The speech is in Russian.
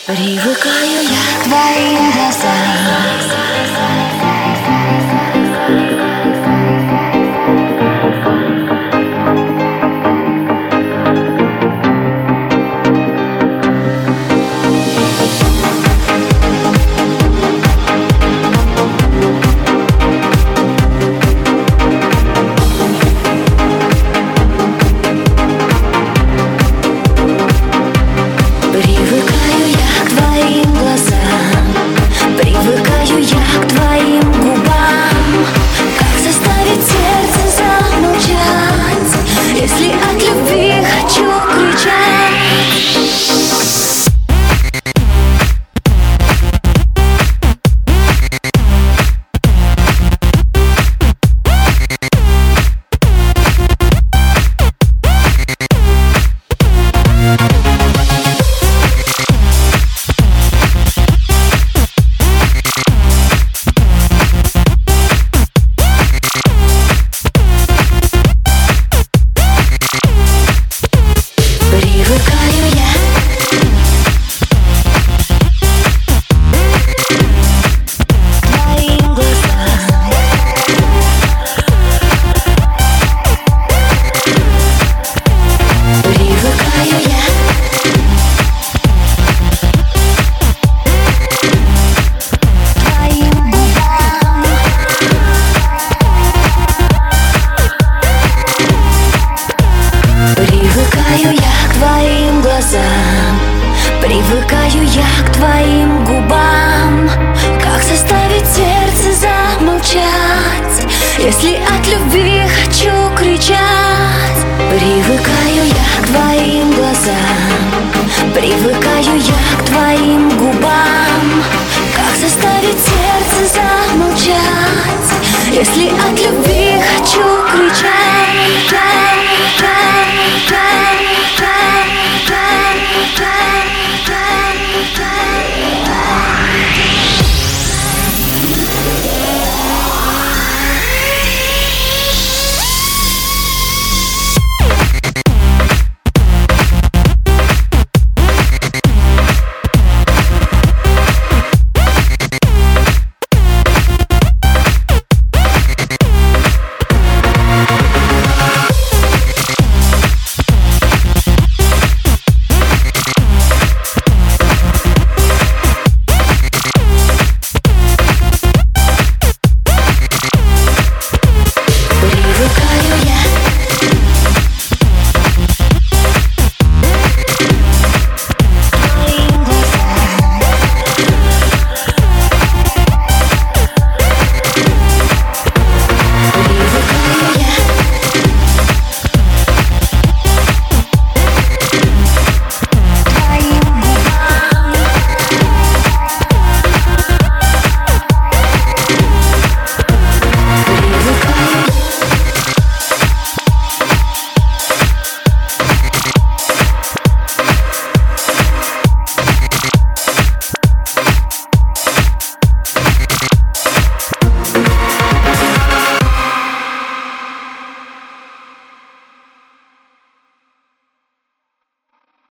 Привыкаю я к твоим глазам. Привыкаю я к твоим глазам, привыкаю я к твоим губам. Как заставить сердце замолчать, если от любви хочу кричать? Привыкаю я к твоим глазам, привыкаю я к твоим губам. Как заставить сердце замолчать, если от любви хочу кричать? Привыкаю я к твоим глазам, привыкаю я к твоим губам. Как заставить сердце замолчать, если от любви хочу кричать?